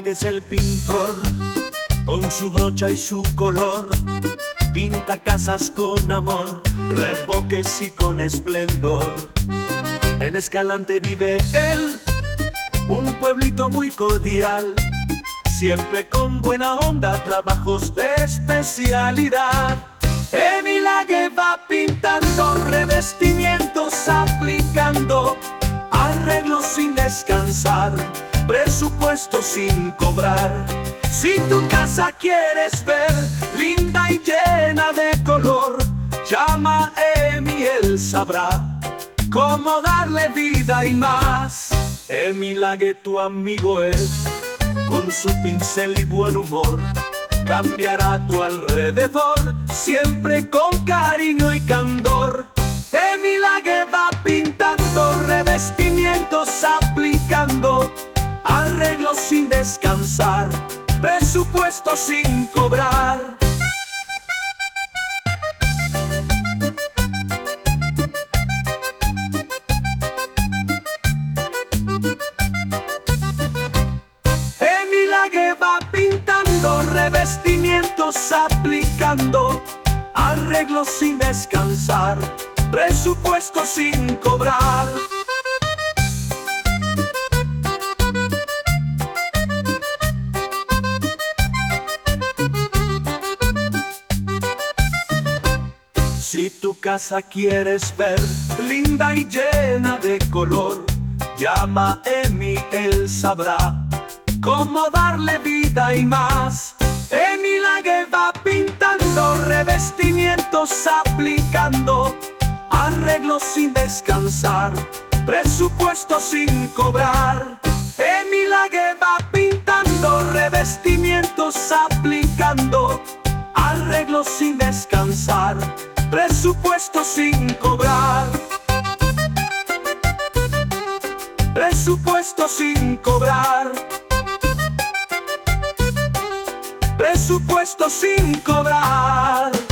Es el pintor, con su brocha y su color, pinta casas con amor, revoques y con esplendor. En Escalante vive él, un pueblito muy cordial, siempre con buena onda, trabajos de especialidad. Emilague va pintando, revestimientos aplicando, arreglos sin descansar, presupuesto sin cobrar. Si tu casa quieres ver linda y llena de color, llama a Emi, él sabrá cómo darle vida y más. Emilague tu amigo es, con su pincel y buen humor, cambiará tu alrededor, siempre con cariño y candor. Emilague va pintando, revestimientos aplicando, arreglos sin descansar, presupuesto sin cobrar. Emilague va pintando, revestimientos aplicando, arreglos sin descansar, presupuesto sin cobrar. Si tu casa quieres ver linda y llena de color, llama a Emi, él sabrá cómo darle vida y más. Emilague va pintando, revestimientos aplicando, arreglos sin descansar, presupuesto sin cobrar. Emilague va pintando, revestimientos aplicando, arreglos sin descansar, presupuesto sin cobrar. Presupuesto sin cobrar. Presupuesto sin cobrar.